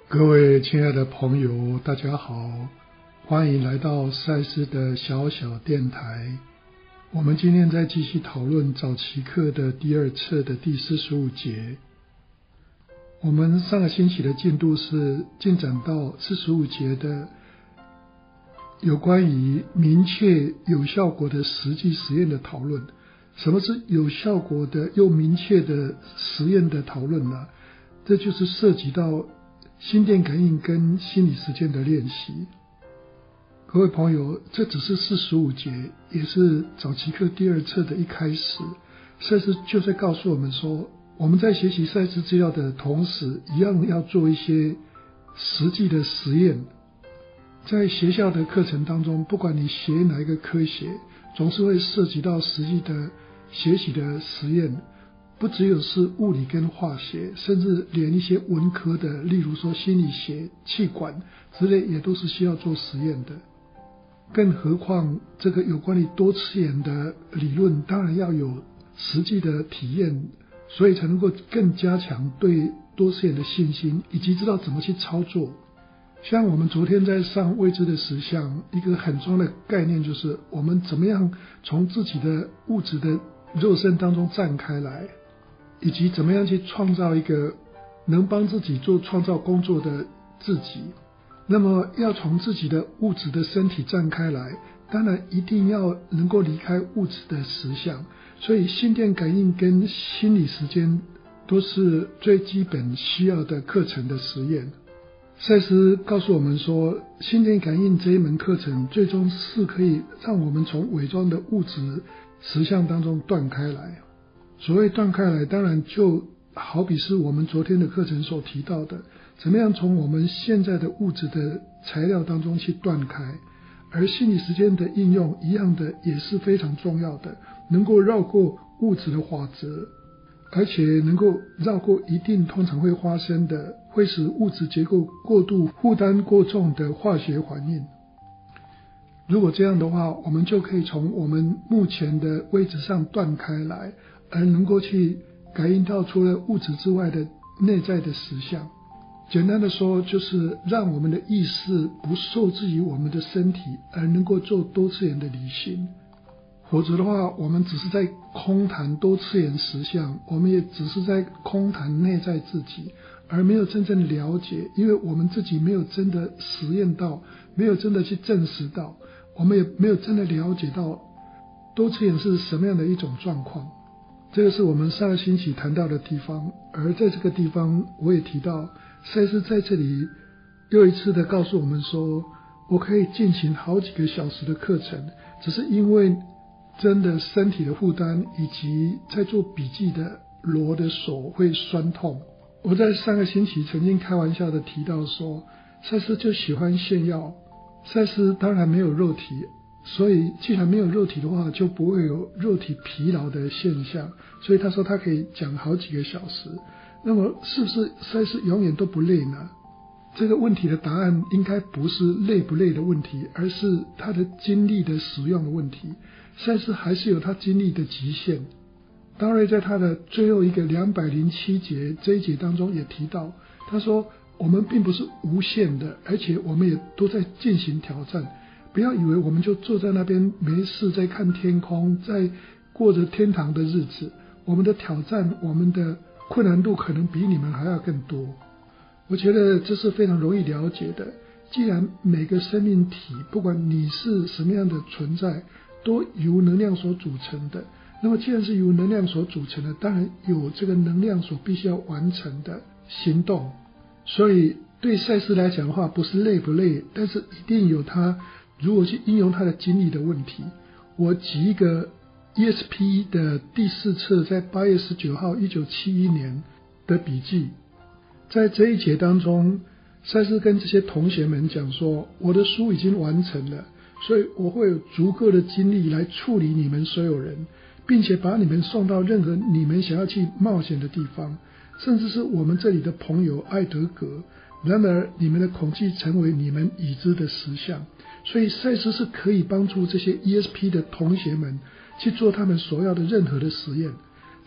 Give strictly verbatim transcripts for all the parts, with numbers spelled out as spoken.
各位亲爱的朋友，大家好，欢迎来到赛斯的小小电台。我们今天再继续讨论早期课的第二册的第四十五节。我们上个星期的进度是进展到四十五节的有关于明确有效果的实际实验的讨论。什么是有效果的又明确的实验的讨论呢？这就是涉及到心电感应跟心理实践的练习。各位朋友，这只是四十五节，也是早期课第二册的一开始。赛斯就在告诉我们说，我们在学习赛斯资料的同时，一样要做一些实际的实验。在学校的课程当中，不管你学哪一个科学，总是会涉及到实际的学习的实验。不只有是物理跟化学，甚至连一些文科的，例如说心理学、气管之类，也都是需要做实验的。更何况这个有关于多次元的理论，当然要有实际的体验，所以才能够更加强对多次元的信心，以及知道怎么去操作。像我们昨天在上未知的实相，一个很重要的概念就是我们怎么样从自己的物质的肉身当中站开来，以及怎么样去创造一个能帮自己做创造工作的自己。那么要从自己的物质的身体站开来，当然一定要能够离开物质的实相，所以心电感应跟心理实践都是最基本需要的课程的实验。赛斯告诉我们说，心电感应这一门课程最终是可以让我们从伪装的物质实相当中断开来。所谓断开来，当然就好比是我们昨天的课程所提到的，怎么样从我们现在的物质的材料当中去断开。而心理实践的应用一样的也是非常重要的，能够绕过物质的法则，而且能够绕过一定通常会发生的会使物质结构过度负担过重的化学反应。如果这样的话，我们就可以从我们目前的位置上断开来，而能够去感应到除了物质之外的内在的实相。简单的说，就是让我们的意识不受制于我们的身体，而能够做多次元的离心。否则的话，我们只是在空谈多次元实相，我们也只是在空谈内在自己，而没有真正了解，因为我们自己没有真的实验到，没有真的去证实到，我们也没有真的了解到多次元是什么样的一种状况。这个是我们上个星期谈到的地方。而在这个地方我也提到，赛斯在这里又一次的告诉我们说，我可以进行好几个小时的课程，只是因为真的身体的负担，以及在做笔记的罗的手会酸痛。我在上个星期曾经开玩笑的提到说，赛斯就喜欢炫耀。赛斯当然没有肉体，所以既然没有肉体的话，就不会有肉体疲劳的现象，所以他说他可以讲好几个小时。那么是不是赛斯永远都不累呢？这个问题的答案应该不是累不累的问题，而是他的精力的使用的问题。赛斯还是有他精力的极限。当然在他的最后一个两百零七节这一节当中也提到，他说我们并不是无限的，而且我们也都在进行挑战。不要以为我们就坐在那边没事在看天空，在过着天堂的日子。我们的挑战，我们的困难度可能比你们还要更多。我觉得这是非常容易了解的。既然每个生命体，不管你是什么样的存在，都由能量所组成的，那么既然是由能量所组成的，当然有这个能量所必须要完成的行动。所以对赛斯来讲的话，不是累不累，但是一定有他如何去应用他的精力的问题。我举一个 E S P 的第四册在八月十九号一九七一年的笔记。在这一节当中，赛斯跟这些同学们讲说，我的书已经完成了，所以我会有足够的精力来处理你们所有人，并且把你们送到任何你们想要去冒险的地方，甚至是我们这里的朋友艾德格。然而你们的恐惧成为你们已知的实相，所以赛斯是可以帮助这些 E S P 的同学们去做他们所要的任何的实验。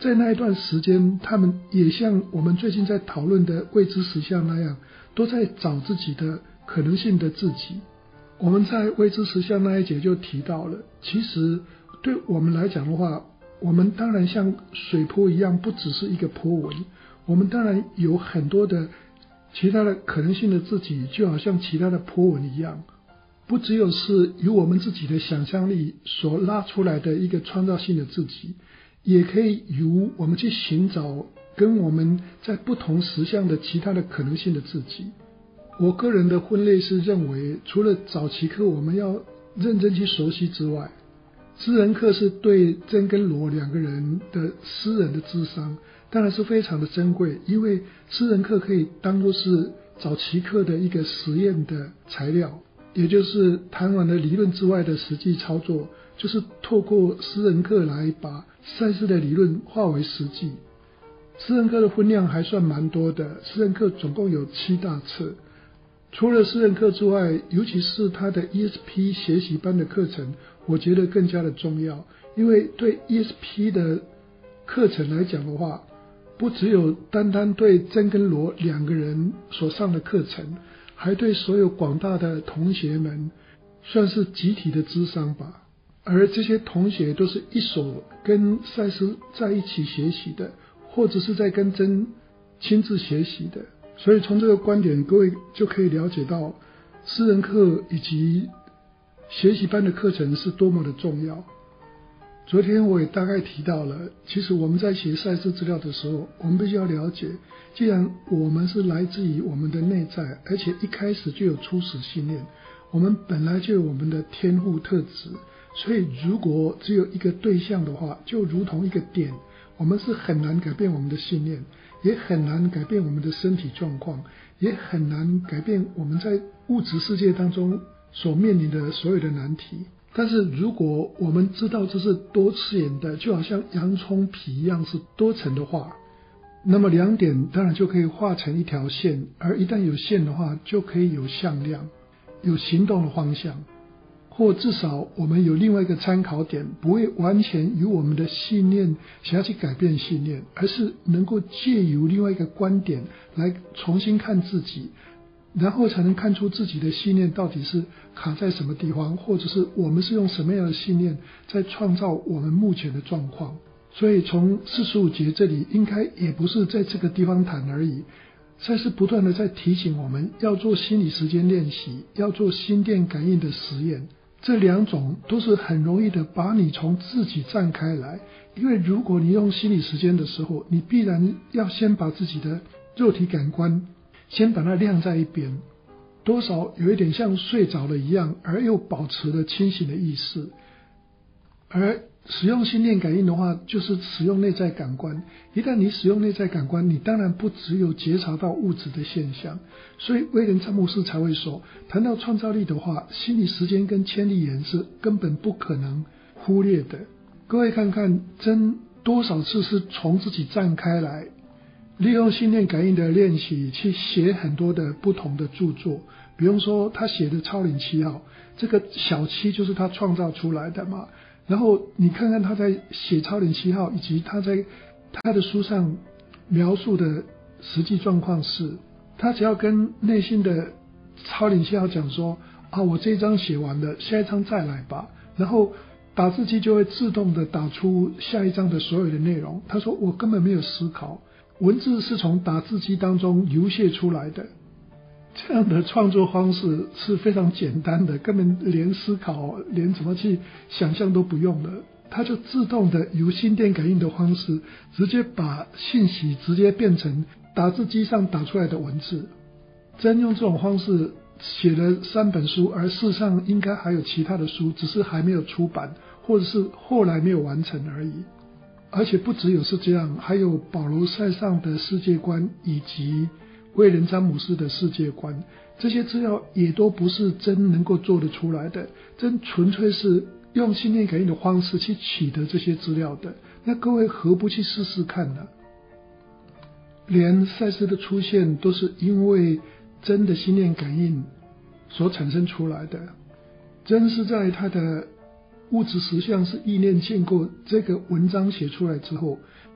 在那一段时间，他们也像我们最近在讨论的未知实相那样，都在找自己的可能性的自己。我们在未知实相那一节就提到了，其实对我们来讲的话，我们当然像水波一样，不只是一个波纹，我们当然有很多的其他的可能性的自己，就好像其他的波纹一样，不只有是由我们自己的想象力所拉出来的一个创造性的自己，也可以由我们去寻找跟我们在不同实相的其他的可能性的自己。我个人的分类是认为，除了早期课我们要认真去熟悉之外，私人课是对真跟罗两个人的私人的智商当然是非常的珍贵，因为私人课可以当作是早期课的一个实验的材料，也就是谈完了理论之外的实际操作，就是透过私人课来把赛斯的理论化为实际。私人课的分量还算蛮多的，私人课总共有七大册。除了私人课之外，尤其是他的 E S P 学习班的课程，我觉得更加的重要，因为对 E S P 的课程来讲的话，不只有单单对真跟罗两个人所上的课程，还对所有广大的同学们算是集体的咨商吧。而这些同学都是一手跟赛斯在一起学习的，或者是在跟真亲自学习的，所以从这个观点，各位就可以了解到私人课以及学习班的课程是多么的重要。昨天我也大概提到了，其实我们在写赛斯资料的时候，我们必须要了解，既然我们是来自于我们的内在，而且一开始就有初始信念，我们本来就有我们的天赋特质，所以如果只有一个对象的话，就如同一个点，我们是很难改变我们的信念，也很难改变我们的身体状况，也很难改变我们在物质世界当中所面临的所有的难题。但是如果我们知道这是多次元的，就好像洋葱皮一样是多层的话，那么两点当然就可以画成一条线，而一旦有线的话，就可以有向量，有行动的方向，或至少我们有另外一个参考点，不会完全由我们的信念想要去改变信念，而是能够借由另外一个观点来重新看自己，然后才能看出自己的信念到底是卡在什么地方，或者是我们是用什么样的信念在创造我们目前的状况。所以从四十五节这里应该也不是在这个地方谈而已，赛斯不断的在提醒我们要做心理时间练习，要做心电感应的实验，这两种都是很容易的把你从自己站开来。因为如果你用心理时间的时候，你必然要先把自己的肉体感官先把它晾在一边，多少有一点像睡着了一样，而又保持了清醒的意识。而使用心电感应的话，就是使用内在感官。一旦你使用内在感官，你当然不只有觉察到物质的现象。所以威廉詹姆斯才会说，谈到创造力的话，心理时间跟千里眼是根本不可能忽略的。各位看看真多少次是从自己站开来，利用心电感应的练习去写很多的不同的著作。比如说他写的超领七号，这个小七就是他创造出来的嘛。然后你看看他在写超领七号，以及他在他的书上描述的实际状况是，他只要跟内心的超领七号讲说啊，我这一章写完了，下一章再来吧，然后打字机就会自动的打出下一章的所有的内容。他说我根本没有思考，文字是从打字机当中流泻出来的。这样的创作方式是非常简单的，根本连思考连怎么去想象都不用了，它就自动的由心电感应的方式直接把信息直接变成打字机上打出来的文字。真用这种方式写了三本书，而事实上应该还有其他的书，只是还没有出版，或者是后来没有完成而已。而且不只有是这样，还有保罗塞尚的世界观以及威廉詹姆斯的世界观，这些资料也都不是真能够做得出来的，真纯粹是用心电感应的方式去取得这些资料的。那各位何不去试试看呢？连赛斯的出现都是因为真的心电感应所产生出来的。真是在他的物质实相是意念建构这个文章写出来之后，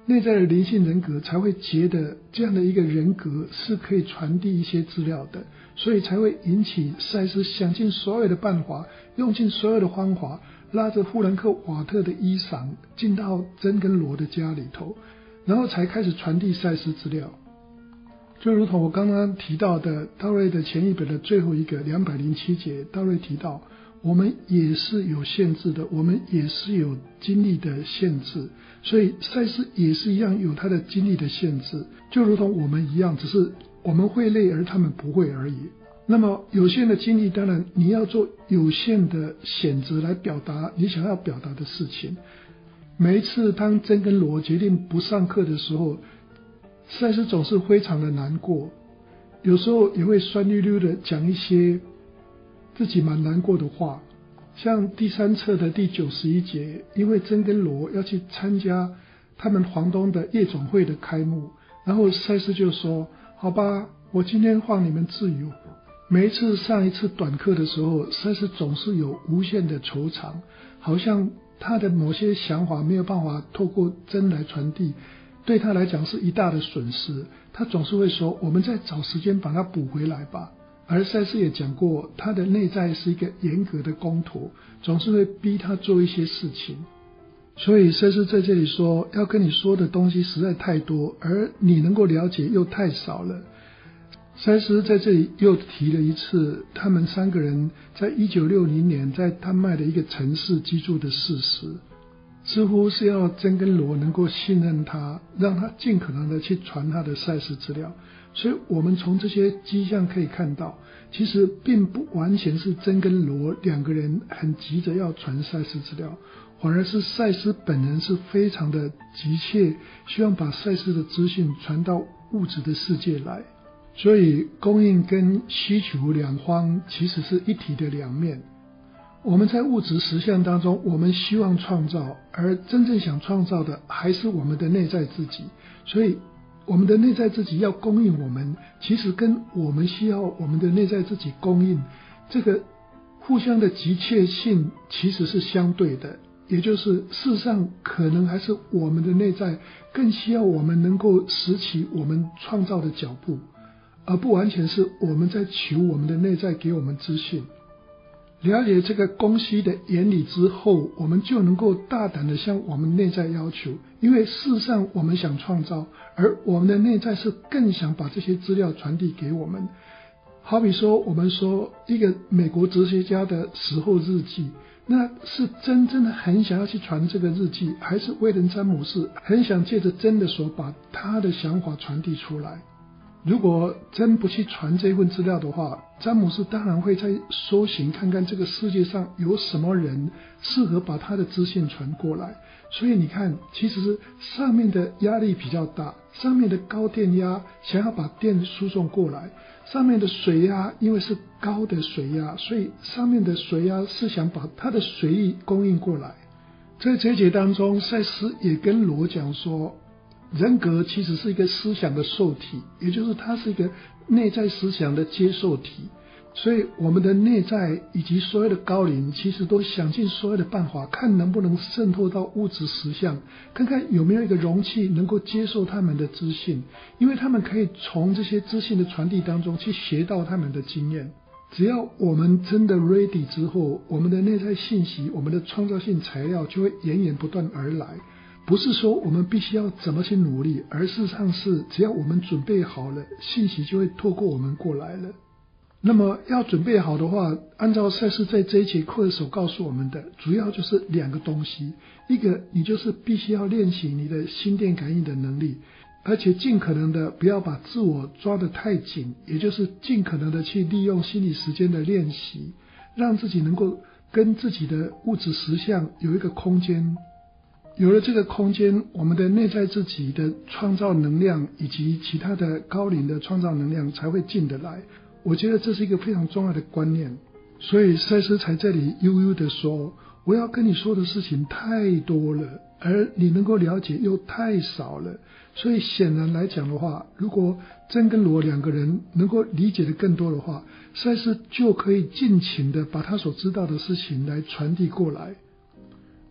内在的灵性人格才会觉得这样的一个人格是可以传递一些资料的，所以才会引起赛斯想尽所有的办法，用尽所有的方法，拉着富兰克瓦特的衣裳进到珍跟罗的家里头，然后才开始传递赛斯资料。就如同我刚刚提到的道瑞的前一本的最后一个两百零七节，道瑞提到我们也是有限制的，我们也是有精力的限制，所以赛斯也是一样有他的精力的限制，就如同我们一样，只是我们会累而他们不会而已。那么有限的精力，当然你要做有限的选择来表达你想要表达的事情。每一次当珍跟罗决定不上课的时候，赛斯总是非常的难过，有时候也会酸溜溜的讲一些自己蛮难过的话。像第三册的第九十一节，因为珍跟罗要去参加他们房东的夜总会的开幕，然后赛斯就说，好吧，我今天放你们自由。每一次上一次短课的时候，赛斯总是有无限的惆怅，好像他的某些想法没有办法透过珍来传递，对他来讲是一大的损失。他总是会说，我们再找时间把它补回来吧。而赛斯也讲过，他的内在是一个严格的公陀，总是会逼他做一些事情。所以赛斯在这里说，要跟你说的东西实在太多，而你能够了解又太少了。赛斯在这里又提了一次他们三个人在一九六零年在丹麦的一个城市居住的事实，似乎是要珍跟罗能够信任他，让他尽可能的去传他的赛斯资料。所以我们从这些迹象可以看到，其实并不完全是珍跟罗两个人很急着要传赛斯资料，反而是赛斯本人是非常的急切，希望把赛斯的资讯传到物质的世界来。所以供应跟需求两方其实是一体的两面。我们在物质实相当中，我们希望创造，而真正想创造的还是我们的内在自己。所以我们的内在自己要供应我们，其实跟我们需要我们的内在自己供应，这个互相的急切性其实是相对的。也就是事实上可能还是我们的内在更需要我们能够拾起我们创造的脚步，而不完全是我们在求我们的内在给我们资讯。了解这个供需的原理之后，我们就能够大胆的向我们内在要求，因为事实上我们想创造，而我们的内在是更想把这些资料传递给我们。好比说我们说一个美国哲学家的死后日记，那是真正的很想要去传这个日记，还是威廉詹姆斯很想借着真的手把他的想法传递出来？如果真不去传这份资料的话，詹姆斯当然会在搜寻看看这个世界上有什么人适合把他的资讯传过来。所以你看，其实是上面的压力比较大，上面的高电压想要把电输送过来，上面的水压因为是高的水压，所以上面的水压是想把它的水力供应过来。在这一节当中，赛斯也跟罗讲说，人格其实是一个思想的受体，也就是它是一个内在思想的接受体。所以我们的内在以及所有的高灵其实都想尽所有的办法，看能不能渗透到物质实相，看看有没有一个容器能够接受他们的资讯，因为他们可以从这些资讯的传递当中去学到他们的经验。只要我们真的 ready 之后，我们的内在信息，我们的创造性材料就会源源不断而来。不是说我们必须要怎么去努力，而事实上是只要我们准备好了，信息就会透过我们过来了。那么要准备好的话，按照赛斯在这一节课所告诉我们的，主要就是两个东西。一个，你就是必须要练习你的心电感应的能力，而且尽可能的不要把自我抓得太紧，也就是尽可能的去利用心理时间的练习，让自己能够跟自己的物质实相有一个空间。有了这个空间，我们的内在自己的创造能量以及其他的高灵的创造能量才会进得来。我觉得这是一个非常重要的观念，所以赛斯才这里悠悠的说，我要跟你说的事情太多了，而你能够了解又太少了。所以显然来讲的话，如果珍跟罗两个人能够理解的更多的话，赛斯就可以尽情的把他所知道的事情来传递过来。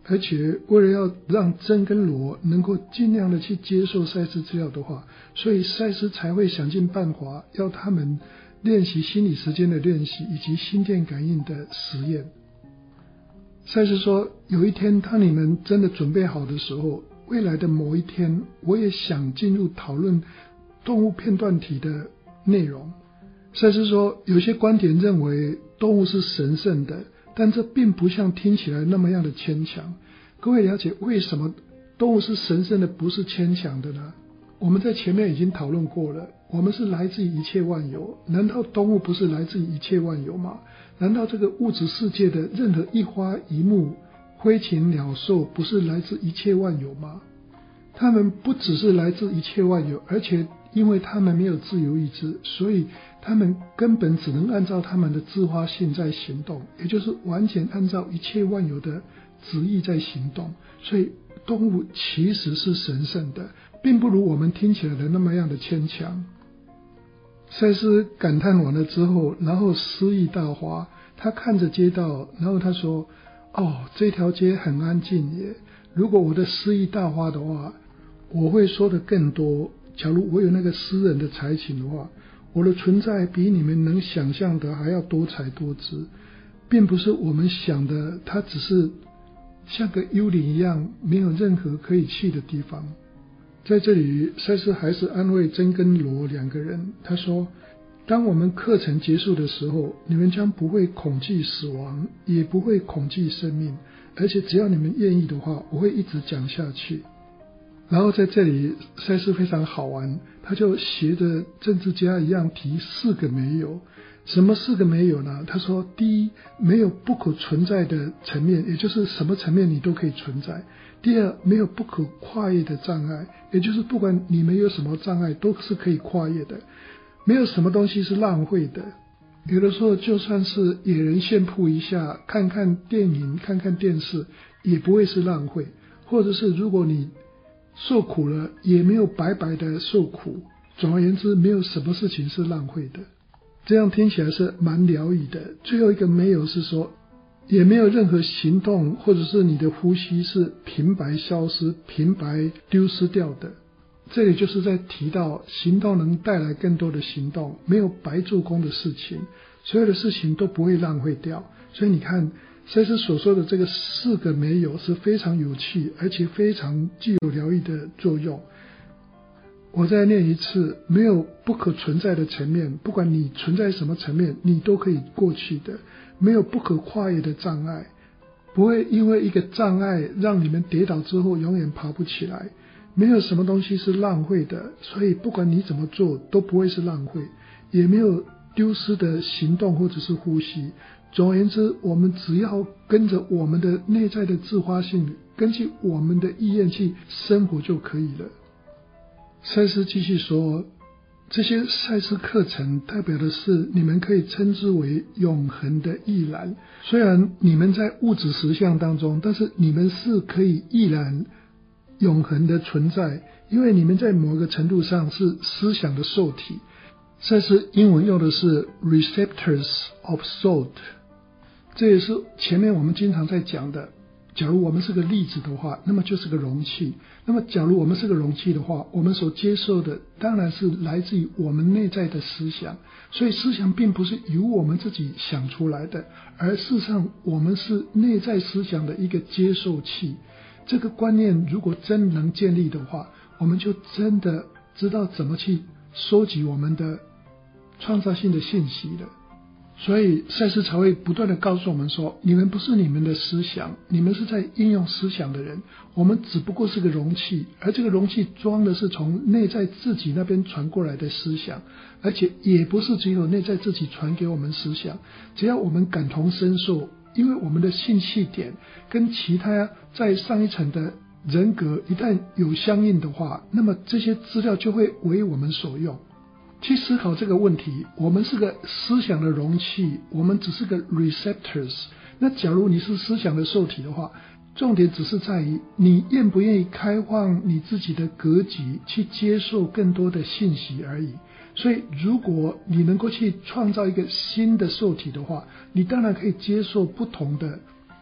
而且为了要让珍跟罗能够尽量的去接受赛斯资料的话，所以赛斯才会想尽办法要他们练习心理时间的练习以及心电感应的实验。赛斯说，有一天当你们真的准备好的时候，未来的某一天，我也想进入讨论动物片段体的内容。赛斯说，有些观点认为动物是神圣的，但这并不像听起来那么样的牵强。各位了解为什么动物是神圣的，不是牵强的呢？我们在前面已经讨论过了，我们是来自于一切万有，难道动物不是来自于一切万有吗？难道这个物质世界的任何一花一木、飞禽鸟兽不是来自一切万有吗？它们不只是来自一切万有，而且因为它们没有自由意志，所以它们根本只能按照它们的自发性在行动，也就是完全按照一切万有的旨意在行动。所以动物其实是神圣的，并不如我们听起来的那么样的牵强。赛斯感叹完了之后，然后诗意大发，他看着街道，然后他说，哦，这条街很安静耶，如果我的诗意大发的话，我会说的更多。假如我有那个诗人的才情的话，我的存在比你们能想象的还要多彩多姿，并不是我们想的它只是像个幽灵一样没有任何可以去的地方。在这里赛斯还是安慰珍跟罗两个人，他说，当我们课程结束的时候，你们将不会恐惧死亡，也不会恐惧生命，而且只要你们愿意的话，我会一直讲下去。然后在这里赛斯非常好玩，他就学着政治家一样提四个没有。什么四个没有呢？他说，第一，没有不可存在的层面，也就是什么层面你都可以存在。第二，没有不可跨越的障碍，也就是不管你们有什么障碍都是可以跨越的。没有什么东西是浪费的，有的时候就算是野人炫步一下，看看电影看看电视也不会是浪费，或者是如果你受苦了也没有白白的受苦。总而言之，没有什么事情是浪费的。这样听起来是蛮疗愈的。最后一个没有是说，也没有任何行动或者是你的呼吸是平白消失、平白丢失掉的。这里就是在提到行动能带来更多的行动，没有白做工的事情，所有的事情都不会浪费掉。所以你看赛斯所说的这个四个没有是非常有趣，而且非常具有疗愈的作用。我再念一次，没有不可存在的层面，不管你存在什么层面，你都可以过去的。没有不可跨越的障碍，不会因为一个障碍让你们跌倒之后永远爬不起来。没有什么东西是浪费的，所以不管你怎么做都不会是浪费，也没有丢失的行动或者是呼吸。总而言之，我们只要跟着我们的内在的自发性，根据我们的意愿去生活就可以了。赛斯继续说，这些赛斯课程代表的是你们可以称之为永恒的意然。虽然你们在物质实相当中，但是你们是可以意然永恒的存在，因为你们在某个程度上是思想的受体。赛斯英文用的是 receptors of thought， 这也是前面我们经常在讲的。假如我们是个粒子的话，那么就是个容器。那么假如我们是个容器的话，我们所接受的当然是来自于我们内在的思想。所以思想并不是由我们自己想出来的，而事实上我们是内在思想的一个接受器。这个观念如果真能建立的话，我们就真的知道怎么去收集我们的创造性的信息了。所以赛斯才会不断的告诉我们说，你们不是你们的思想，你们是在应用思想的人，我们只不过是个容器，而这个容器装的是从内在自己那边传过来的思想，而且也不是只有内在自己传给我们思想，只要我们感同身受，因为我们的兴趣点跟其他在上一层的人格一旦有相应的话，那么这些资料就会为我们所用。去思考这个问题，我们是个思想的容器，我们只是个 receptors。 那假如你是思想的受体的话，重点只是在于你愿不愿意开放你自己的格局去接受更多的信息而已。所以如果你能够去创造一个新的受体的话，你当然可以接受不同的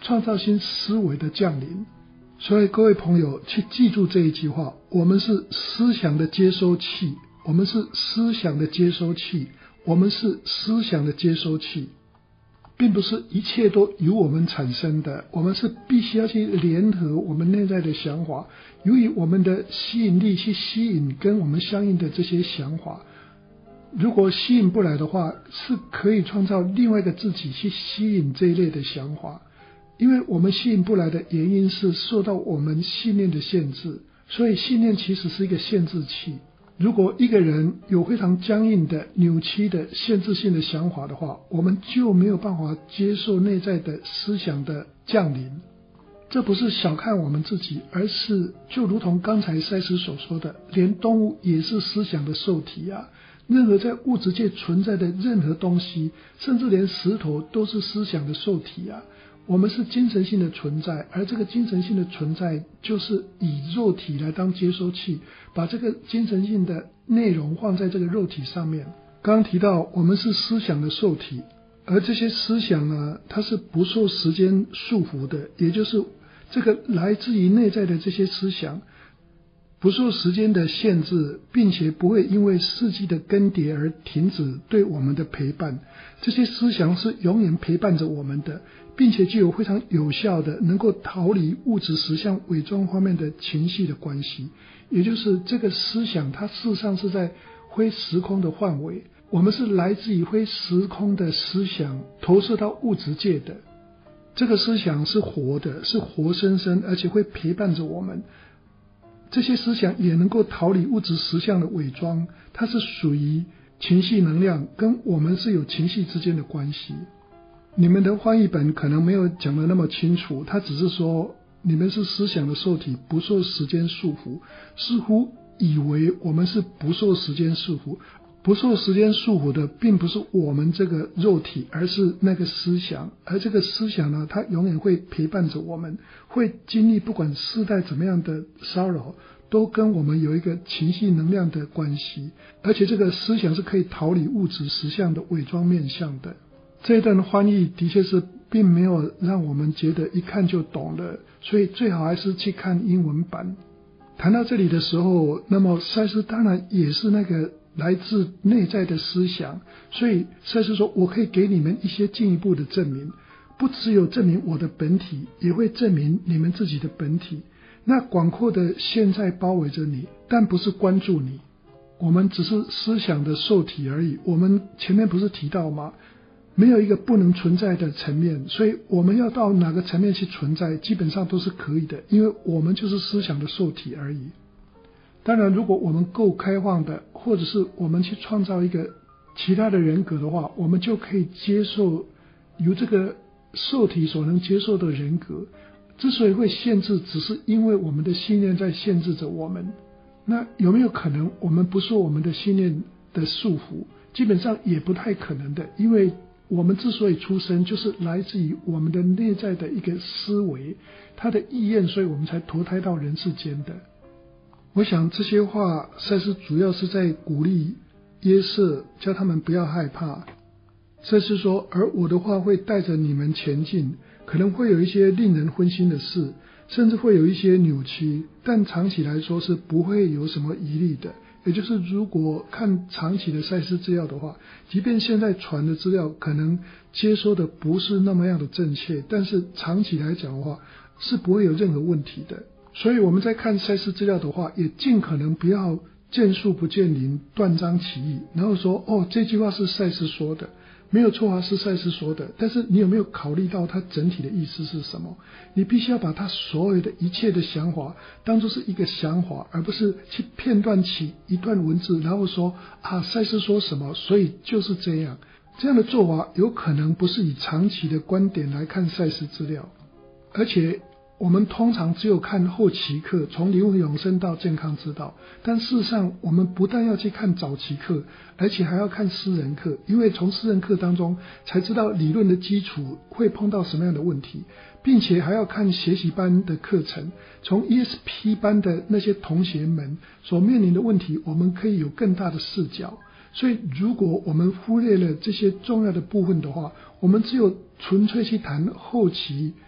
创造性思维的降临。所以各位朋友去记住这一句话，我们是思想的接收器，我们是思想的接收器，我们是思想的接收器，并不是一切都由我们产生的，我们是必须要去联合我们内在的想法，由于我们的吸引力去吸引跟我们相应的这些想法，如果吸引不来的话，是可以创造另外一个自己去吸引这一类的想法。因为我们吸引不来的原因是受到我们信念的限制，所以信念其实是一个限制器。如果一个人有非常僵硬的、扭曲的、限制性的想法的话，我们就没有办法接受内在的思想的降临。这不是小看我们自己，而是就如同刚才赛斯所说的，连动物也是思想的受体啊。任何在物质界存在的任何东西，甚至连石头都是思想的受体啊。我们是精神性的存在，而这个精神性的存在就是以肉体来当接收器，把这个精神性的内容放在这个肉体上面。刚刚提到我们是思想的受体，而这些思想呢，它是不受时间束缚的，也就是这个来自于内在的这些思想不受时间的限制，并且不会因为世纪的更迭而停止对我们的陪伴。这些思想是永远陪伴着我们的，并且具有非常有效的能够逃离物质实相伪装方面的情绪的关系。也就是这个思想它事实上是在非时空的范围，我们是来自于非时空的思想投射到物质界的。这个思想是活的，是活生生，而且会陪伴着我们。这些思想也能够逃离物质实相的伪装，它是属于情绪能量，跟我们是有情绪之间的关系。你们的翻译本可能没有讲得那么清楚，它只是说你们是思想的受体，不受时间束缚，似乎以为我们是不受时间束缚。不受时间束缚的并不是我们这个肉体，而是那个思想。而这个思想呢，它永远会陪伴着我们，会经历不管世代怎么样的骚扰，都跟我们有一个情绪能量的关系。而且这个思想是可以逃离物质实相的伪装面向的。这一段翻译的确是并没有让我们觉得一看就懂了，所以最好还是去看英文版。谈到这里的时候，那么赛斯当然也是那个来自内在的思想，所以赛斯说我可以给你们一些进一步的证明，不只有证明我的本体，也会证明你们自己的本体。那广阔的现在包围着你，但不是关注你，我们只是思想的受体而已。我们前面不是提到吗？没有一个不能存在的层面，所以我们要到哪个层面去存在，基本上都是可以的，因为我们就是思想的受体而已。当然如果我们够开放的，或者是我们去创造一个其他的人格的话，我们就可以接受由这个受体所能接受的人格。之所以会限制，只是因为我们的信念在限制着我们。那有没有可能我们不受我们的信念的束缚？基本上也不太可能的，因为我们之所以出生，就是来自于我们的内在的一个思维，它的意愿，所以我们才投胎到人世间的。我想这些话赛斯主要是在鼓励约瑟，叫他们不要害怕。赛斯说，而我的话会带着你们前进，可能会有一些令人分心的事，甚至会有一些扭曲，但长期来说是不会有什么疑虑的。也就是如果看长期的赛斯资料的话，即便现在传的资料可能接收的不是那么样的正确，但是长期来讲的话是不会有任何问题的。所以我们在看赛斯资料的话，也尽可能不要见树不见林，断章取义，然后说哦这句话是赛斯说的，没有错啊，是赛斯说的，但是你有没有考虑到它整体的意思是什么？你必须要把它所有的一切的想法当作是一个想法，而不是去片段起一段文字，然后说啊赛斯说什么，所以就是这样。这样的做法有可能不是以长期的观点来看赛斯资料，而且我们通常只有看后期课，从灵魂永生到健康之道，但事实上我们不但要去看早期课，而且还要看私人课，因为从私人课当中才知道理论的基础会碰到什么样的问题，并且还要看学习班的课程，从 E S P 班的那些同学们所面临的问题，我们可以有更大的视角。所以如果我们忽略了这些重要的部分的话，我们只有纯粹去谈后期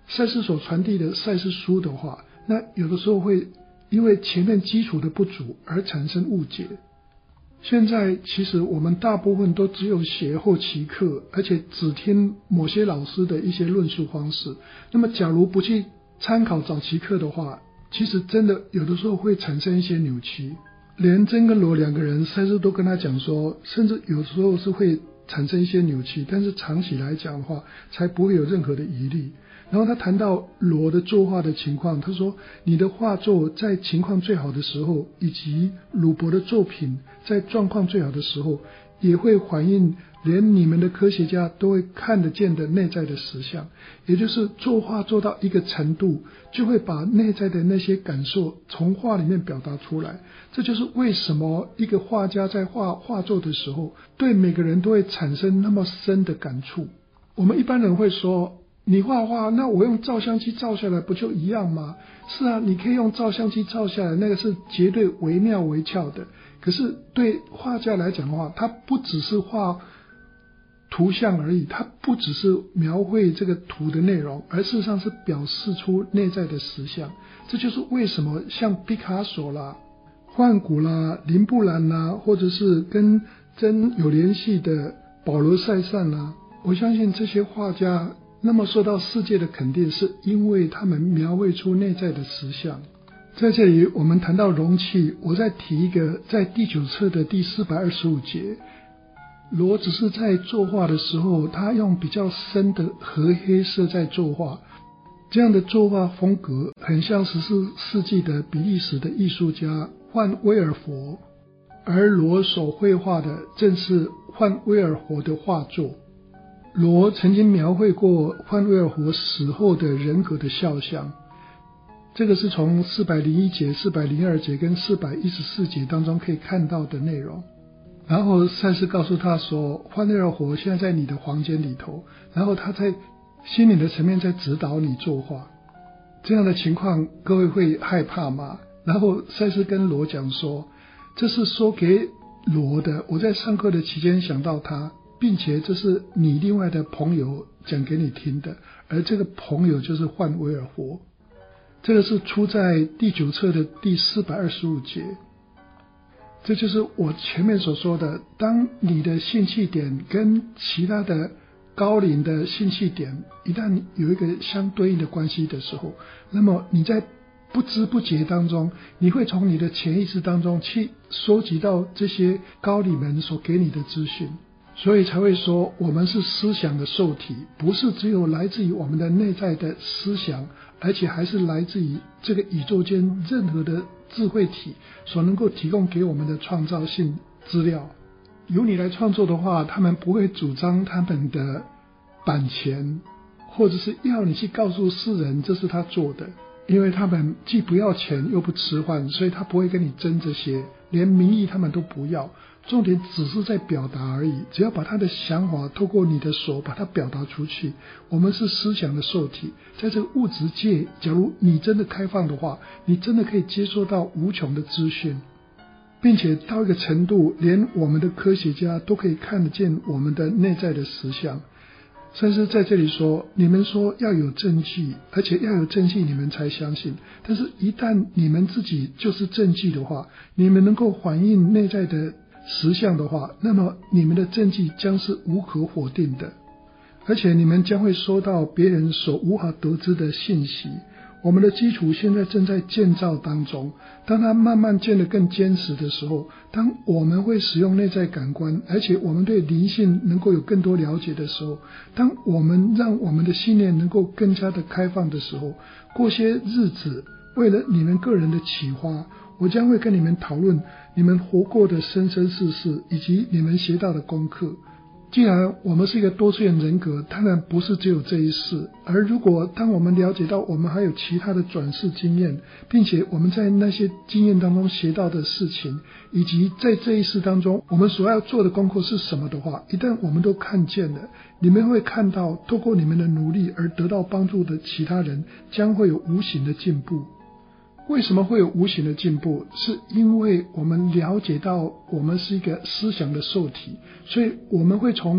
赛斯所传递的赛斯书的话，那有的时候会因为前面基础的不足而产生误解。现在其实我们大部分都只有写后期课，而且只听某些老师的一些论述方式。那么假如不去参考早期课的话，其实真的有的时候会产生一些扭曲。连真跟罗两个人，赛斯都跟他讲说，甚至有时候是会产生一些扭曲，但是长期来讲的话，才不会有任何的疑虑。然后他谈到罗的作画的情况，他说你的画作在情况最好的时候，以及鲁伯的作品在状况最好的时候，也会反映连你们的科学家都会看得见的内在的实相。也就是作画做到一个程度，就会把内在的那些感受从画里面表达出来。这就是为什么一个画家在画画作的时候，对每个人都会产生那么深的感触。我们一般人会说，你画画，那我用照相机照下来不就一样吗？是啊，你可以用照相机照下来，那个是绝对惟妙惟肖的。可是对画家来讲的话，他不只是画图像而已，他不只是描绘这个图的内容，而事实上是表示出内在的实相。这就是为什么像毕卡索啦、梵谷啦、林布兰啦，或者是跟真有联系的保罗·塞尚啦，我相信这些画家那么受到世界的肯定，是因为他们描绘出内在的实相。在这里我们谈到容器，我再提一个，在第九册的第四百二十五节，罗只是在作画的时候，他用比较深的褐黑色在作画，这样的作画风格很像十四世纪的比利时的艺术家范威尔佛，而罗所绘画的正是范威尔佛的画作。罗曾经描绘过范威尔佛死后的人格的肖像，这个是从四百零一节、四百零二节跟四百一十四节当中可以看到的内容。然后赛斯告诉他说，范威尔佛现在在你的房间里头，然后他在心理的层面在指导你作画。这样的情况各位会害怕吗？然后赛斯跟罗讲说，这是说给罗的，我在上课的期间想到他，并且这是你另外的朋友讲给你听的，而这个朋友就是范威尔佛。这个是出在第九册的第四百二十五节。这就是我前面所说的，当你的性气点跟其他的高龄的性气点一旦有一个相对应的关系的时候，那么你在不知不觉当中，你会从你的潜意识当中去收集到这些高龄们所给你的资讯。所以才会说我们是思想的受体，不是只有来自于我们的内在的思想，而且还是来自于这个宇宙间任何的智慧体所能够提供给我们的创造性资料。由你来创作的话，他们不会主张他们的版权，或者是要你去告诉世人这是他做的，因为他们既不要钱又不吃饭，所以他不会跟你争这些，连名义他们都不要，重点只是在表达而已，只要把他的想法透过你的手把它表达出去。我们是思想的受体，在这个物质界，假如你真的开放的话，你真的可以接收到无穷的资讯，并且到一个程度，连我们的科学家都可以看得见我们的内在的实相。甚至在这里说，你们说要有证据，而且要有证据你们才相信，但是一旦你们自己就是证据的话，你们能够反映内在的实相的话，那么你们的证据将是无可否定的，而且你们将会收到别人所无法得知的信息。我们的基础现在正在建造当中，当它慢慢建得更坚实的时候，当我们会使用内在感官，而且我们对灵性能够有更多了解的时候，当我们让我们的信念能够更加的开放的时候，过些日子，为了你们个人的启发，我将会跟你们讨论你们活过的生生世世，以及你们学到的功课。既然我们是一个多次元人格，当然不是只有这一世，而如果当我们了解到我们还有其他的转世经验，并且我们在那些经验当中学到的事情，以及在这一世当中我们所要做的功课是什么的话，一旦我们都看见了，你们会看到透过你们的努力而得到帮助的其他人将会有无形的进步。为什么会有无形的进步？是因为我们了解到我们是一个思想的受体，所以我们会从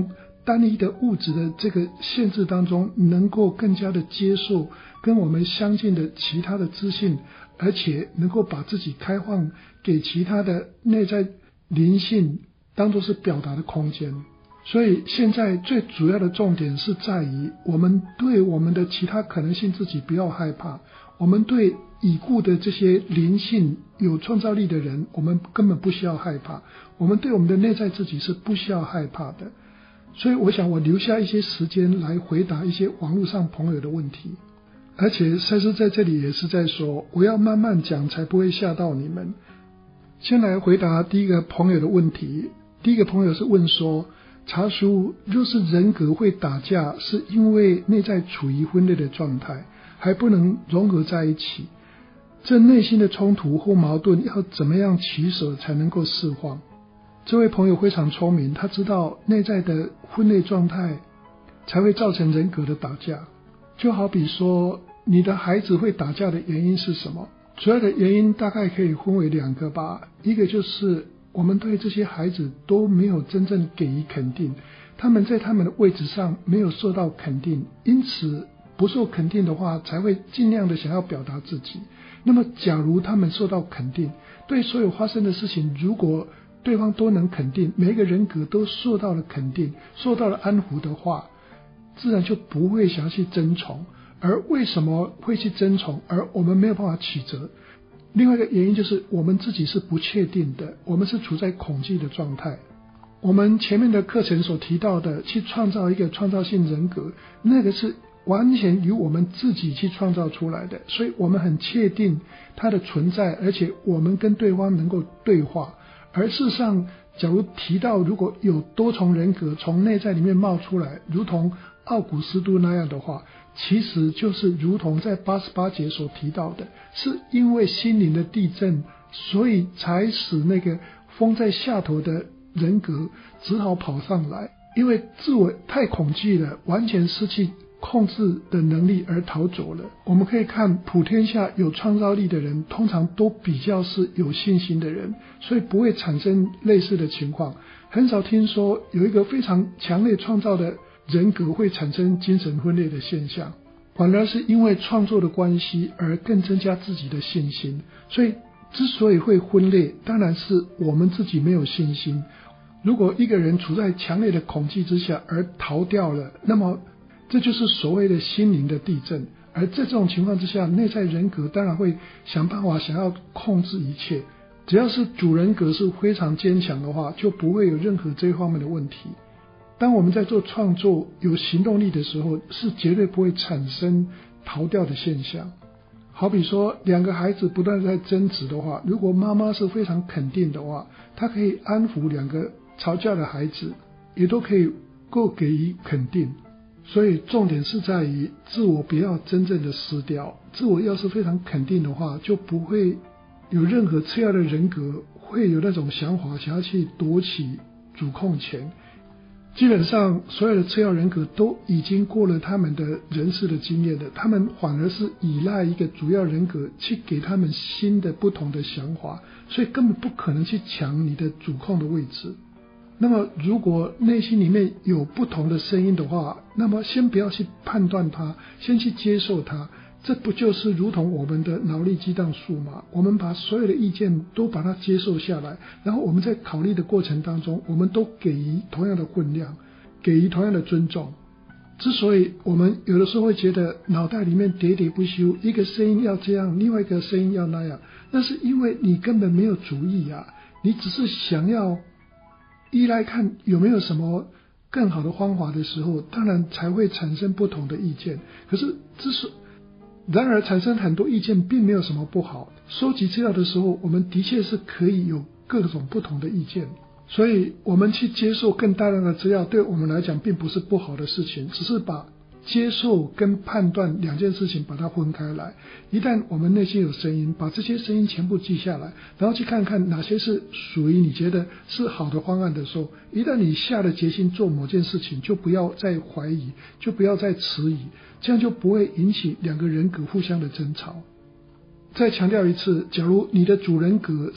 单一的物质的这个限制当中，能够更加的接受跟我们相近的其他的资讯，而且能够把自己开放给其他的内在灵性当作是表达的空间。所以现在最主要的重点是在于，我们对我们的其他可能性自己不要害怕，我们对已故的这些灵性有创造力的人，我们根本不需要害怕，我们对我们的内在自己是不需要害怕的。所以我想我留下一些时间来回答一些网络上朋友的问题，而且赛斯在这里也是在说，我要慢慢讲才不会吓到你们。先来回答第一个朋友的问题。第一个朋友是问说，查叔，若是人格会打架，是因为内在处于分裂的状态，还不能融合在一起，这内心的冲突或矛盾要怎么样取舍才能够释放？这位朋友非常聪明，他知道内在的分裂状态才会造成人格的打架。就好比说，你的孩子会打架的原因是什么？主要的原因大概可以分为两个吧。一个就是我们对这些孩子都没有真正给予肯定，他们在他们的位置上没有受到肯定，因此不受肯定的话，才会尽量的想要表达自己。那么假如他们受到肯定，对所有发生的事情，如果对方都能肯定，每一个人格都受到了肯定，受到了安抚的话，自然就不会想要去争宠。而为什么会去争宠，而我们没有办法取责？另外一个原因就是我们自己是不确定的，我们是处在恐惧的状态。我们前面的课程所提到的去创造一个创造性人格，那个是完全由我们自己去创造出来的，所以我们很确定它的存在，而且我们跟对方能够对话。而事实上，假如提到如果有多重人格从内在里面冒出来，如同奥古斯都那样的话，其实就是如同在八十八节所提到的，是因为心灵的地震，所以才使那个封在下头的人格只好跑上来，因为自我太恐惧了，完全失去控制的能力而逃走了。我们可以看普天下有创造力的人，通常都比较是有信心的人，所以不会产生类似的情况。很少听说有一个非常强烈创造的人格会产生精神分裂的现象，反而是因为创作的关系而更增加自己的信心。所以之所以会分裂，当然是我们自己没有信心。如果一个人处在强烈的恐惧之下而逃掉了，那么这就是所谓的心灵的地震。而在这种情况之下，内在人格当然会想办法想要控制一切。只要是主人格是非常坚强的话，就不会有任何这方面的问题。当我们在做创作有行动力的时候，是绝对不会产生逃掉的现象。好比说两个孩子不断在争执的话，如果妈妈是非常肯定的话，她可以安抚两个吵架的孩子，也都可以够给予肯定。所以重点是在于自我不要真正的失掉，自我要是非常肯定的话，就不会有任何次要的人格会有那种想法想要去夺取主控权。基本上所有的次要人格都已经过了他们的人世的经验了，他们反而是依赖一个主要人格去给他们新的不同的想法，所以根本不可能去抢你的主控的位置。那么如果内心里面有不同的声音的话，那么先不要去判断它，先去接受它。这不就是如同我们的脑力激荡术吗？我们把所有的意见都把它接受下来，然后我们在考虑的过程当中，我们都给予同样的分量，给予同样的尊重。之所以我们有的时候会觉得脑袋里面喋喋不休，一个声音要这样，另外一个声音要那样，那是因为你根本没有主意啊，你只是想要依赖看有没有什么更好的方法的时候，当然才会产生不同的意见。可是之所然而产生很多意见并没有什么不好，收集资料的时候，我们的确是可以有各种不同的意见，所以我们去接受更大量的资料，对我们来讲并不是不好的事情，只是把接受跟判断两件事情把它分开来。一旦我们内心有声音，把这些声音全部记下来，然后去看看哪些是属于你觉得是好的方案的时候，一旦你下了决心做某件事情，就不要再怀疑，就不要再迟疑，这样就不会引起两个人格互相的争吵。再强调一次，假如你的主人格是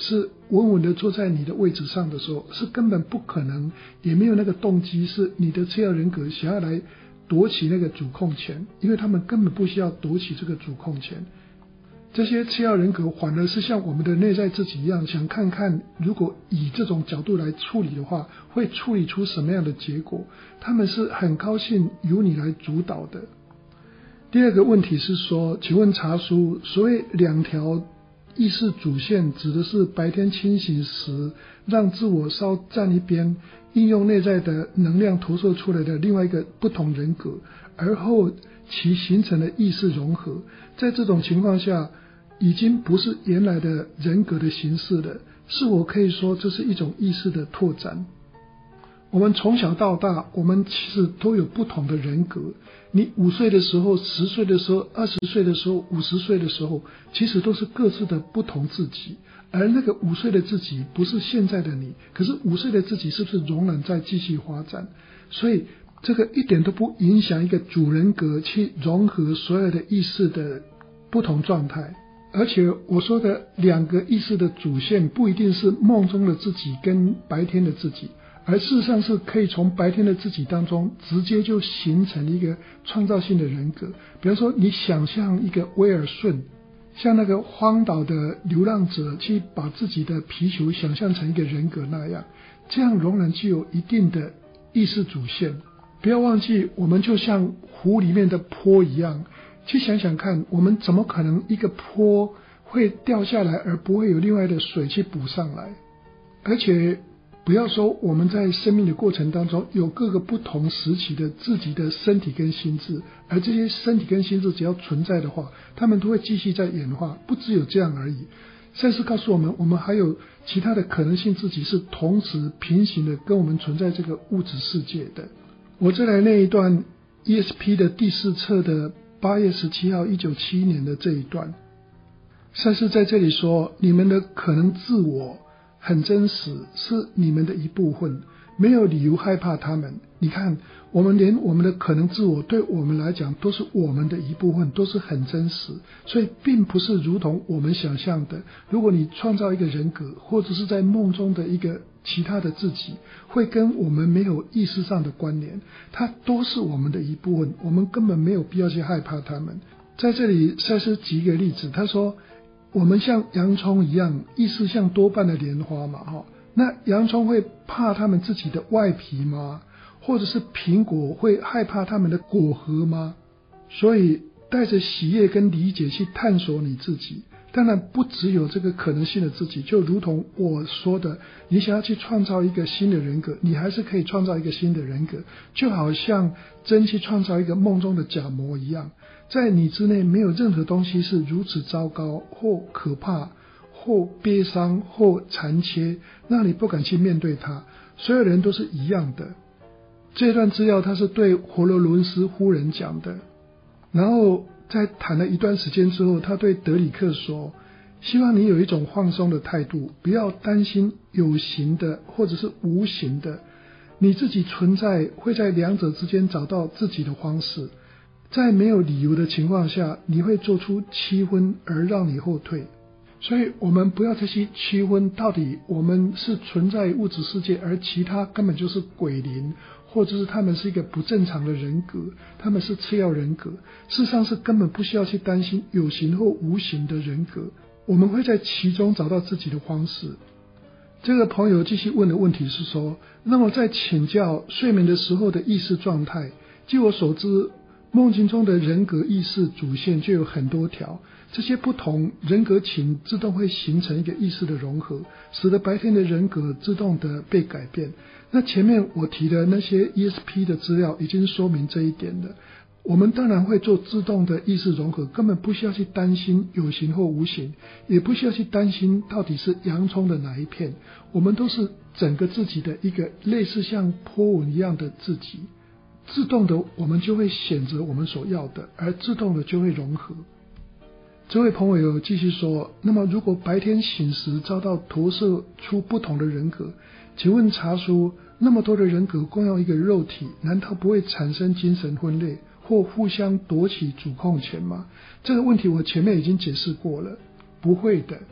稳稳的坐在你的位置上的时候，是根本不可能，也没有那个动机是你的次要人格想要来夺取那个主控权，因为他们根本不需要夺取这个主控权。这些次要人格反而是像我们的内在自己一样，想看看如果以这种角度来处理的话，会处理出什么样的结果。他们是很高兴由你来主导的。第二个问题是说，请问查叔，所谓两条意识主线指的是白天清醒时让自我稍站一边，应用内在的能量投射出来的另外一个不同人格，而后其形成的意识融合。在这种情况下，已经不是原来的人格的形式了，是我可以说这是一种意识的拓展。我们从小到大，我们其实都有不同的人格。你五岁的时候、十岁的时候、二十岁的时候、五十岁的时候，其实都是各自的不同自己。而那个五岁的自己不是现在的你，可是五岁的自己是不是仍然在继续发展？所以这个一点都不影响一个主人格去融合所有的意识的不同状态。而且我说的两个意识的主线不一定是梦中的自己跟白天的自己，而事实上是可以从白天的自己当中直接就形成一个创造性的人格。比方说你想象一个威尔逊，像那个荒岛的流浪者去把自己的皮球想象成一个人格那样，这样仍然具有一定的意识主线。不要忘记，我们就像湖里面的波一样，去想想看，我们怎么可能一个坡会掉下来而不会有另外的水去补上来？而且不要说我们在生命的过程当中有各个不同时期的自己的身体跟心智，而这些身体跟心智只要存在的话，他们都会继续在演化，不只有这样而已。赛斯告诉我们，我们还有其他的可能性自己是同时平行的跟我们存在这个物质世界的。我再来那一段 E S P 的第四册的八月十七号一九七一年的这一段，赛斯在这里说，你们的可能自我很真实，是你们的一部分，没有理由害怕他们。你看，我们连我们的可能自我对我们来讲都是我们的一部分，都是很真实，所以并不是如同我们想象的，如果你创造一个人格，或者是在梦中的一个其他的自己，会跟我们没有意识上的关联，它都是我们的一部分，我们根本没有必要去害怕他们。在这里赛斯举一个例子，他说我们像洋葱一样，意识像多半的莲花嘛，齁，那洋葱会怕他们自己的外皮吗？或者是苹果会害怕他们的果核吗？所以带着喜悦跟理解去探索你自己，当然不只有这个可能性的自己，就如同我说的，你想要去创造一个新的人格，你还是可以创造一个新的人格，就好像真去创造一个梦中的假模一样，在你之内没有任何东西是如此糟糕或可怕或悲伤或残缺，让你不敢去面对它，所有人都是一样的。这段资料他是对佛罗伦斯夫人讲的，然后在谈了一段时间之后，他对德里克说，希望你有一种放松的态度，不要担心有形的或者是无形的，你自己存在会在两者之间找到自己的方式，在没有理由的情况下，你会做出区分而让你后退。所以我们不要再去区分到底我们是存在物质世界，而其他根本就是鬼灵，或者是他们是一个不正常的人格，他们是次要人格，事实上是根本不需要去担心有形或无形的人格，我们会在其中找到自己的方式。这个朋友继续问的问题是说，那么在请教睡眠的时候的意识状态，据我所知，梦境中的人格意识主线就有很多条，这些不同人格群自动会形成一个意识的融合，使得白天的人格自动的被改变。那前面我提的那些 E S P 的资料已经说明这一点了，我们当然会做自动的意识融合，根本不需要去担心有形或无形，也不需要去担心到底是洋葱的哪一片，我们都是整个自己的一个类似像波纹一样的自己，自动的我们就会选择我们所要的，而自动的就会融合。这位朋友继续说，那么如果白天醒时遭到投射出不同的人格，请问查叔，那么多的人格共用一个肉体，难道不会产生精神分裂或互相夺取主控权吗？这个问题我前面已经解释过了，不会的。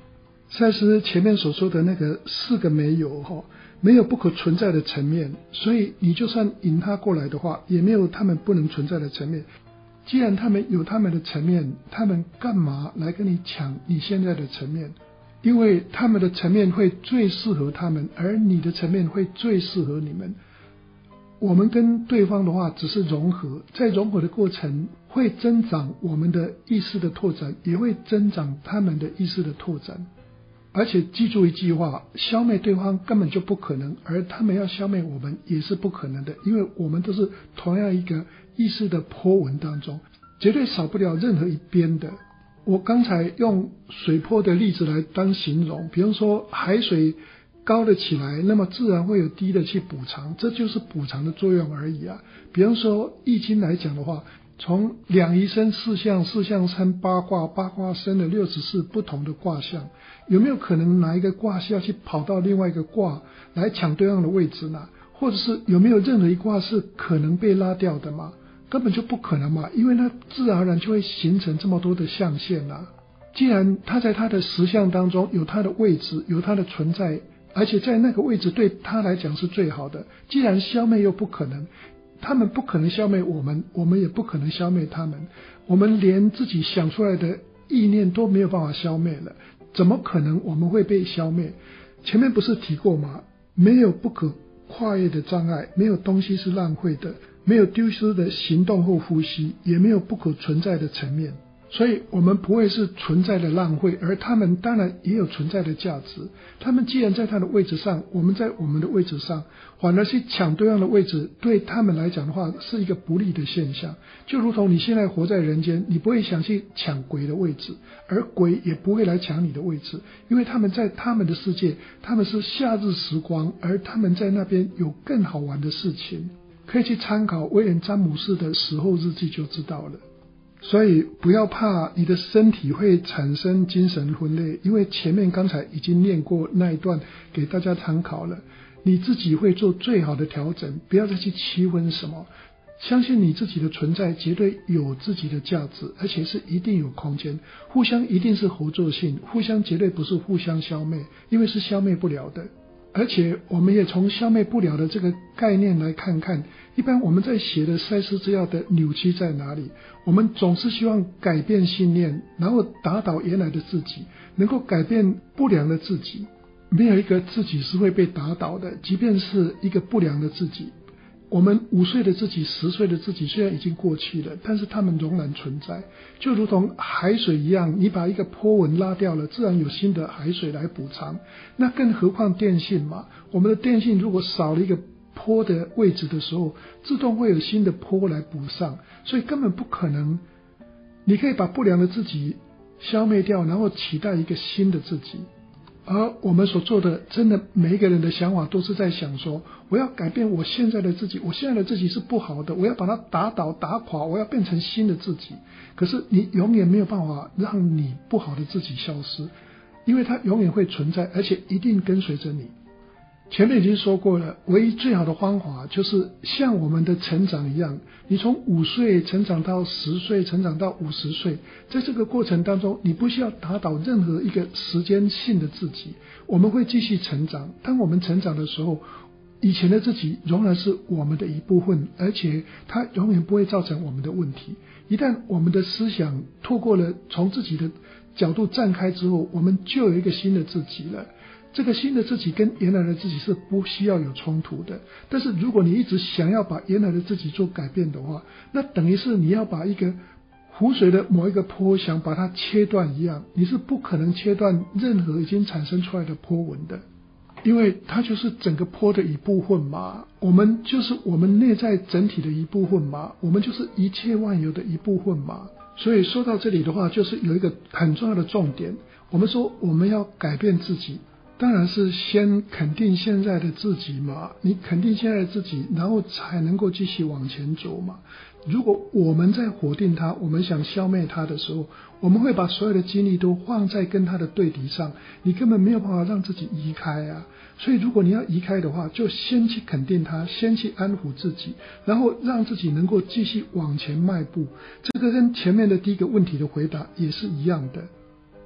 赛斯前面所说的那个四个没有哈，没有不可存在的层面，所以你就算引他过来的话，也没有他们不能存在的层面。既然他们有他们的层面，他们干嘛来跟你抢你现在的层面？因为他们的层面会最适合他们，而你的层面会最适合你们。我们跟对方的话只是融合，在融合的过程会增长我们的意识的拓展，也会增长他们的意识的拓展。而且记住一句话，消灭对方根本就不可能，而他们要消灭我们也是不可能的，因为我们都是同样一个意识的波纹当中，绝对少不了任何一边的。我刚才用水波的例子来当形容，比方说海水高了起来，那么自然会有低的去补偿，这就是补偿的作用而已啊。比方说易经来讲的话，从两仪生四象，四象生八卦，八卦生了六十四不同的卦象，有没有可能哪一个卦是要去跑到另外一个卦来抢对方的位置呢？或者是有没有任何一卦是可能被拉掉的吗？根本就不可能嘛，因为它自然而然就会形成这么多的象限啊。既然它在它的实相当中有它的位置，有它的存在，而且在那个位置对它来讲是最好的，既然消灭又不可能，他们不可能消灭我们，我们也不可能消灭他们，我们连自己想出来的意念都没有办法消灭了，怎么可能我们会被消灭？前面不是提过吗？没有不可跨越的障碍，没有东西是浪费的，没有丢失的行动或呼吸，也没有不可存在的层面。所以我们不会是存在的浪费，而他们当然也有存在的价值。他们既然在他的位置上，我们在我们的位置上，反而去抢对方的位置，对他们来讲的话是一个不利的现象。就如同你现在活在人间，你不会想去抢鬼的位置，而鬼也不会来抢你的位置，因为他们在他们的世界，他们是夏日时光，而他们在那边有更好玩的事情，可以去参考威廉詹姆斯的死后日记就知道了。所以不要怕你的身体会产生精神分裂，因为前面刚才已经念过那一段给大家参考了，你自己会做最好的调整，不要再去区分什么，相信你自己的存在绝对有自己的价值，而且是一定有空间，互相一定是合作性，互相绝对不是互相消灭，因为是消灭不了的。而且我们也从消灭不了的这个概念来看看，一般我们在写的赛斯资料的扭曲在哪里？我们总是希望改变信念，然后打倒原来的自己，能够改变不良的自己。没有一个自己是会被打倒的，即便是一个不良的自己。我们五岁的自己，十岁的自己虽然已经过去了，但是他们仍然存在，就如同海水一样，你把一个波纹拉掉了，自然有新的海水来补偿。那更何况电信嘛，我们的电信如果少了一个波的位置的时候，自动会有新的波来补上，所以根本不可能你可以把不良的自己消灭掉，然后取代一个新的自己。而我们所做的，真的每一个人的想法都是在想说，我要改变我现在的自己，我现在的自己是不好的，我要把它打倒打垮，我要变成新的自己。可是你永远没有办法让你不好的自己消失，因为它永远会存在，而且一定跟随着你。前面已经说过了，唯一最好的方法就是像我们的成长一样，你从五岁成长到十岁，成长到五十岁，在这个过程当中，你不需要打倒任何一个时间性的自己，我们会继续成长。当我们成长的时候，以前的自己仍然是我们的一部分，而且它永远不会造成我们的问题。一旦我们的思想透过了从自己的角度站开之后，我们就有一个新的自己了。这个新的自己跟原来的自己是不需要有冲突的，但是如果你一直想要把原来的自己做改变的话，那等于是你要把一个湖水的某一个波想把它切断一样，你是不可能切断任何已经产生出来的波纹的，因为它就是整个波的一部分嘛，我们就是我们内在整体的一部分嘛，我们就是一切万有的一部分嘛。所以说到这里的话，就是有一个很重要的重点，我们说我们要改变自己，当然是先肯定现在的自己嘛，你肯定现在的自己，然后才能够继续往前走嘛。如果我们在否定它，我们想消灭它的时候，我们会把所有的精力都放在跟它的对敌上，你根本没有办法让自己移开啊。所以如果你要移开的话，就先去肯定它，先去安抚自己，然后让自己能够继续往前迈步。这个跟前面的第一个问题的回答也是一样的。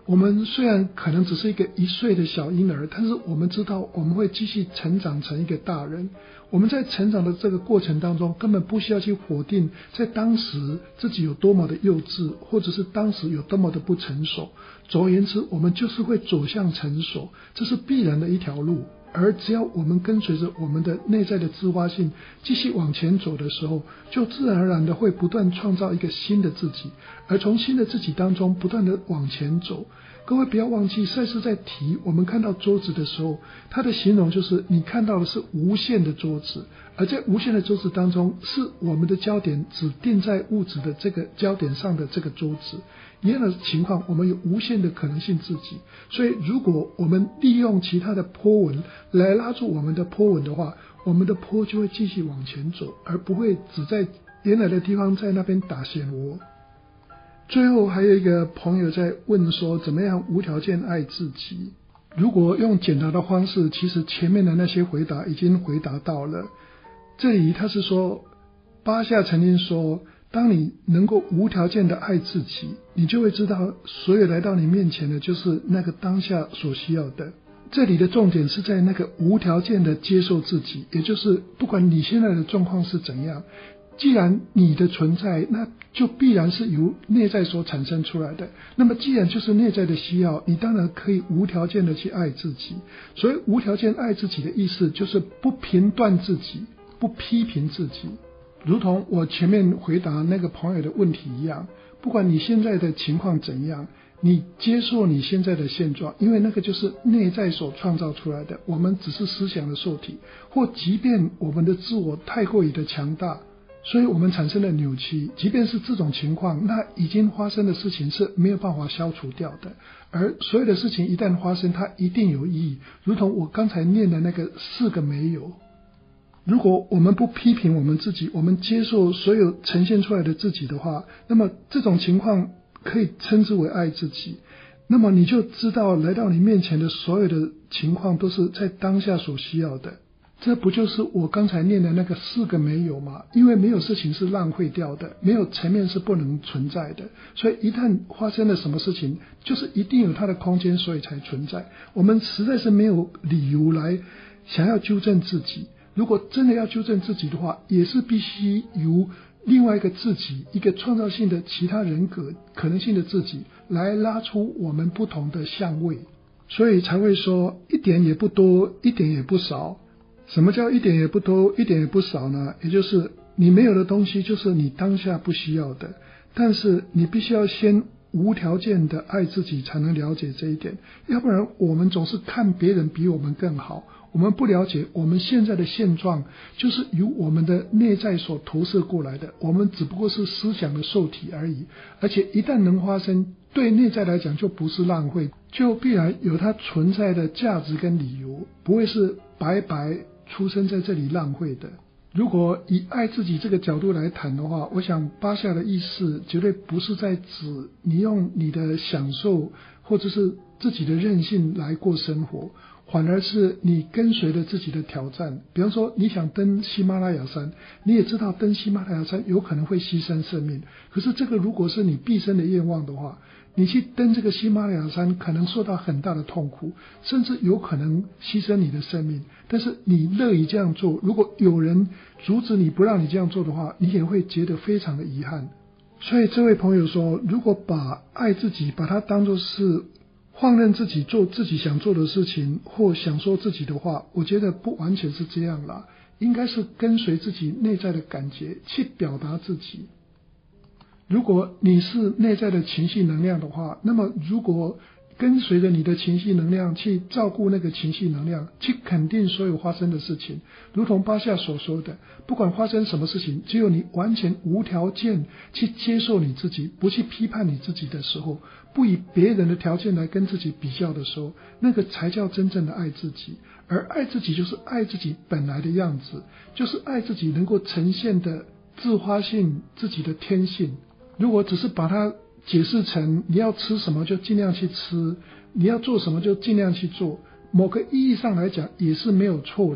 我们虽然可能只是一个一岁的小婴儿，但是我们知道我们会继续成长成一个大人。我们在成长的这个过程当中，根本不需要去否定在当时自己有多么的幼稚，或者是当时有多么的不成熟。总而言之，我们就是会走向成熟，这是必然的一条路。而只要我们跟随着我们的内在的自发性继续往前走的时候，就自然而然的会不断创造一个新的自己，而从新的自己当中不断的往前走。各位不要忘记，赛斯在提我们看到桌子的时候，他的形容就是你看到的是无限的桌子，而在无限的桌子当中，是我们的焦点只定在物质的这个焦点上的这个桌子。一样的情况，我们有无限的可能性自己，所以如果我们利用其他的波纹来拉住我们的波纹的话，我们的波就会继续往前走，而不会只在原来的地方在那边打暹罗。最后还有一个朋友在问说，怎么样无条件爱自己？如果用简答的方式，其实前面的那些回答已经回答到了。这里他是说，巴夏曾经说，当你能够无条件的爱自己，你就会知道所有来到你面前的就是那个当下所需要的。这里的重点是在那个无条件的接受自己，也就是不管你现在的状况是怎样，既然你的存在，那就必然是由内在所产生出来的。那么既然就是内在的需要，你当然可以无条件的去爱自己。所以无条件爱自己的意思就是不评断自己，不批评自己。如同我前面回答那个朋友的问题一样，不管你现在的情况怎样，你接受你现在的现状，因为那个就是内在所创造出来的，我们只是思想的受体，或即便我们的自我太过于的强大，所以我们产生了扭曲，即便是这种情况，那已经发生的事情是没有办法消除掉的。而所有的事情一旦发生，它一定有意义，如同我刚才念的那个四个没有。如果我们不批评我们自己，我们接受所有呈现出来的自己的话，那么这种情况可以称之为爱自己。那么你就知道来到你面前的所有的情况都是在当下所需要的。这不就是我刚才念的那个四个没有吗？因为没有事情是浪费掉的，没有层面是不能存在的，所以一旦发生了什么事情，就是一定有它的空间，所以才存在。我们实在是没有理由来想要纠正自己。如果真的要纠正自己的话，也是必须由另外一个自己，一个创造性的其他人格可能性的自己来拉出我们不同的相位，所以才会说一点也不多，一点也不少。什么叫一点也不多，一点也不少呢？也就是你没有的东西就是你当下不需要的，但是你必须要先无条件的爱自己才能了解这一点，要不然我们总是看别人比我们更好，我们不了解我们现在的现状就是由我们的内在所投射过来的，我们只不过是思想的受体而已，而且一旦能发生，对内在来讲就不是浪费，就必然有它存在的价值跟理由，不会是白白出生在这里浪费的。如果以爱自己这个角度来谈的话，我想巴夏的意思绝对不是在指你用你的享受或者是自己的任性来过生活，反而是你跟随着自己的挑战。比方说你想登喜马拉雅山，你也知道登喜马拉雅山有可能会牺牲生命，可是这个如果是你毕生的愿望的话，你去登这个喜马拉雅山可能受到很大的痛苦，甚至有可能牺牲你的生命，但是你乐意这样做，如果有人阻止你不让你这样做的话，你也会觉得非常的遗憾。所以这位朋友说，如果把爱自己把它当作是放任自己做自己想做的事情或想说自己的话，我觉得不完全是这样啦，应该是跟随自己内在的感觉去表达自己。如果你是内在的情绪能量的话，那么如果跟随着你的情绪能量去照顾那个情绪能量，去肯定所有发生的事情，如同巴夏所说的，不管发生什么事情，只有你完全无条件去接受你自己，不去批判你自己的时候，不以别人的条件来跟自己比较的时候，那个才叫真正的爱自己。而爱自己就是爱自己本来的样子，就是爱自己能够呈现的自发性，自己的天性。如果只是把它解释成你要吃什么就尽量去吃，你要做什么就尽量去做，某个意义上来讲也是没有错啦。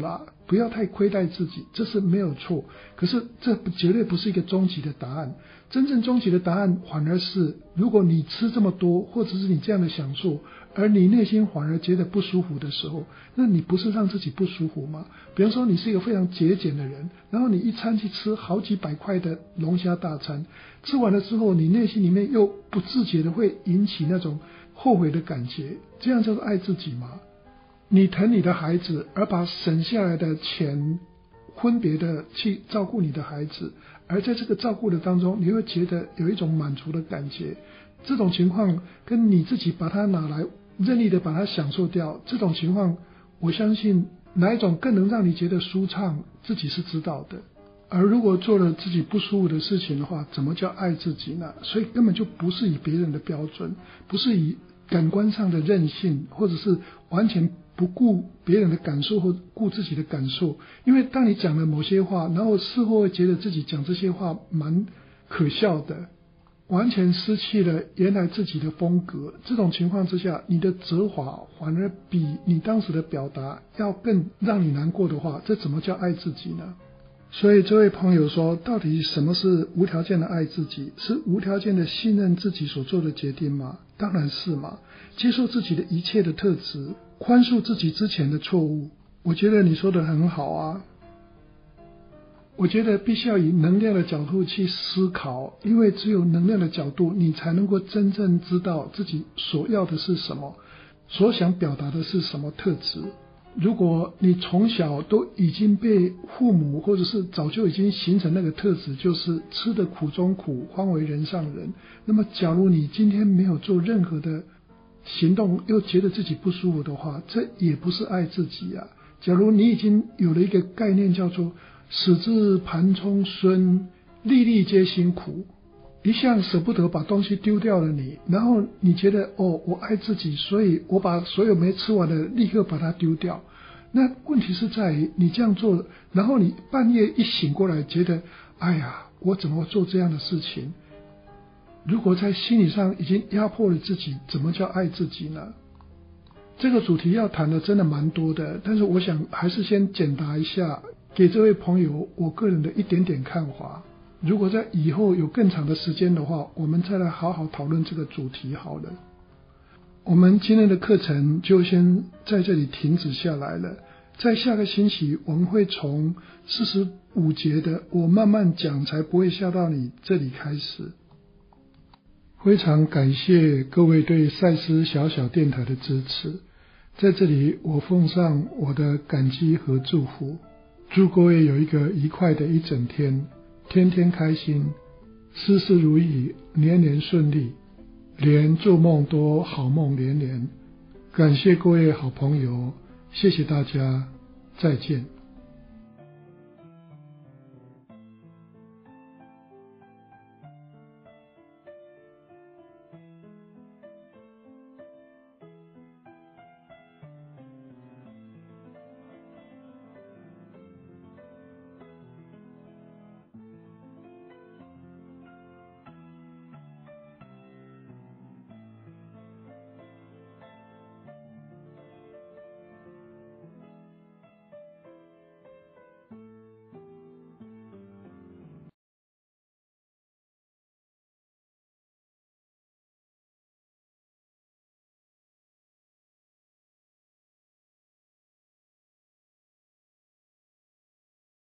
不要太亏待自己，这是没有错。可是这绝对不是一个终极的答案。真正终极的答案反而是，如果你吃这么多，或者是你这样的享受，而你内心反而觉得不舒服的时候，那你不是让自己不舒服吗？比方说你是一个非常节俭的人，然后你一餐去吃好几百块的龙虾大餐，吃完了之后，你内心里面又不自觉的会引起那种后悔的感觉，这样叫做爱自己吗？你疼你的孩子，而把省下来的钱分别的去照顾你的孩子，而在这个照顾的当中，你会觉得有一种满足的感觉。这种情况跟你自己把它拿来任意的把它享受掉，这种情况我相信哪一种更能让你觉得舒畅，自己是知道的。而如果做了自己不舒服的事情的话，怎么叫爱自己呢？所以根本就不是以别人的标准，不是以感官上的任性，或者是完全不顾别人的感受或顾自己的感受。因为当你讲了某些话，然后事后会觉得自己讲这些话蛮可笑的，完全失去了原来自己的风格，这种情况之下，你的责罚反而比你当时的表达要更让你难过的话，这怎么叫爱自己呢？所以这位朋友说，到底什么是无条件的爱自己？是无条件的信任自己所做的决定吗？当然是嘛。接受自己的一切的特质，宽恕自己之前的错误。我觉得你说的很好啊。我觉得必须要以能量的角度去思考，因为只有能量的角度，你才能够真正知道自己所要的是什么，所想表达的是什么特质。如果你从小都已经被父母或者是早就已经形成那个特质，就是吃得苦中苦，方为人上人，那么假如你今天没有做任何的行动，又觉得自己不舒服的话，这也不是爱自己啊。假如你已经有了一个概念叫做使至盘中孙，粒粒皆辛苦，一向舍不得把东西丢掉了你，然后你觉得哦，我爱自己，所以我把所有没吃完的立刻把它丢掉。那问题是在于你这样做，然后你半夜一醒过来，觉得哎呀，我怎么做这样的事情？如果在心理上已经压迫了自己，怎么叫爱自己呢？这个主题要谈的真的蛮多的，但是我想还是先简答一下，给这位朋友我个人的一点点看法。如果在以后有更长的时间的话，我们再来好好讨论这个主题好了。我们今天的课程就先在这里停止下来了，在下个星期我们会从四十五节的我慢慢讲才不会吓到你这里开始。非常感谢各位对赛斯小小电台的支持，在这里我奉上我的感激和祝福，祝各位有一个愉快的一整天，天天开心，事事如意，年年顺利，连做梦都好梦连连。感谢各位好朋友，谢谢大家，再见。